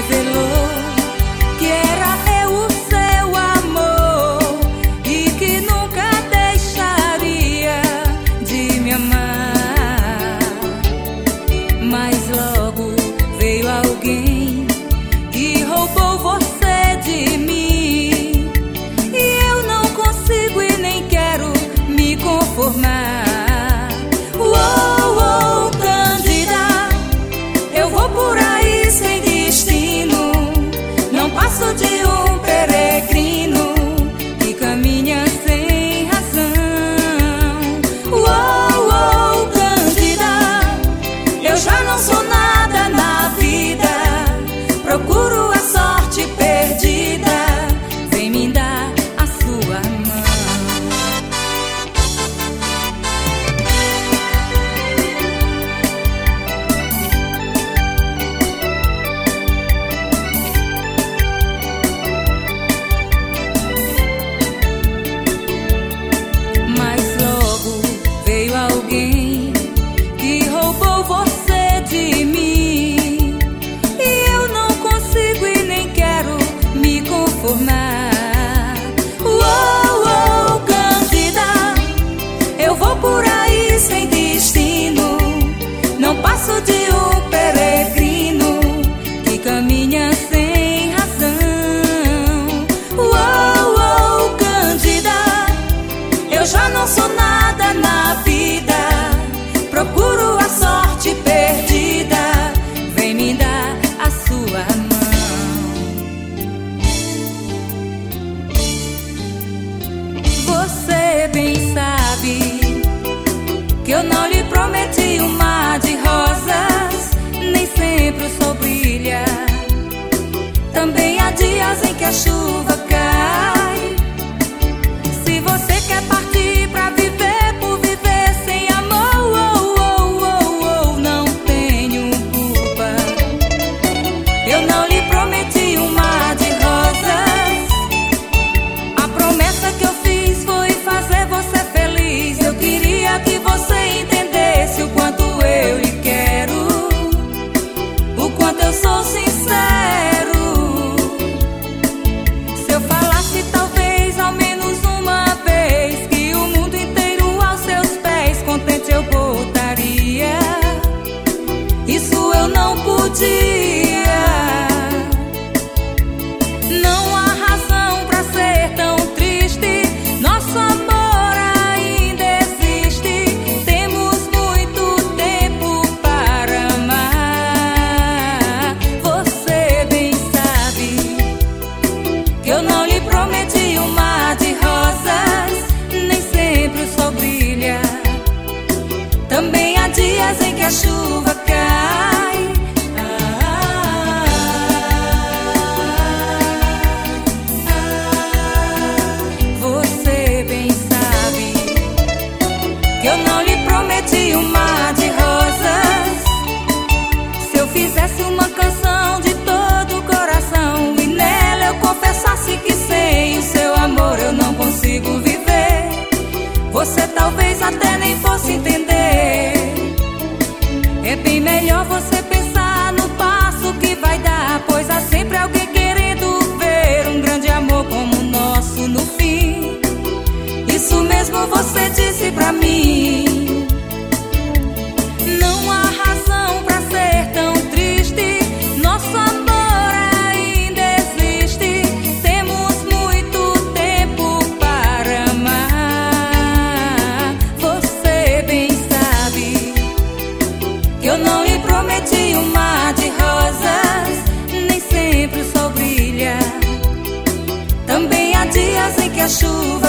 revelou que era eu o seu amor e que nunca deixaria de me amar. Mas logo veio alguém que roubou você de mim, e eu não consigo e nem quero me conformar. Passo de um peregrino que caminha sem razão. Uou, uou, Cândida, eu já não sou nada na vida. Procuro a sorte perdida, vem me dar a sua mão. Alguém que roubou você de mim, e eu não consigo e nem quero me conformar. Uou, uou, Cândida, eu vou por aí sem destino. Não passo de um peregrino que caminha sem razão. Uou, uou, Cândida, eu já não sou nada na vida. Procuro a sorte perdida, vem me dar a sua mão. Você bem sabe que eu não lhe prometi um mar de rosas, nem sempre o sol brilha. Também há dias em que a chuva cai. Se você quer partir pra viver por viver sem amor, não tenho culpa. Eu não lhe prometi um mar de rosas. A promessa que eu fiz foi fazer você feliz. Eu queria que você entendesse o quanto eu lhe quero, o quanto eu sou sincero. Se eu falasse talvez ao menos uma vez que o mundo inteiro aos seus pés contente eu botaria, isso eu não podia. Não há razão pra ser tão triste. Nosso amor ainda existe. Temos muito tempo para amar. Você bem sabe que eu não lhe prometi um mar de rosas, nem sempre o sol brilha. Também há dias em que a chuva cai. Você bem sabe que eu não lhe prometi um mar de rosas. Se eu fizesse uma canção de todo o coração e nela eu confessasse que sem o seu amor eu não consigo viver, você talvez até nem fosse entender. É bem melhor você pensar no passo que vai dar, pois há sempre alguém querendo ver um grande amor como o nosso no fim. Isso mesmo você disse pra mim. Não há razão pra ser tão triste. Nosso amor ainda existe. Temos muito tempo para amar. Você bem sabe que eu não lhe prometi um mar de rosas, nem sempre o sol brilha. Também há dias em que a chuva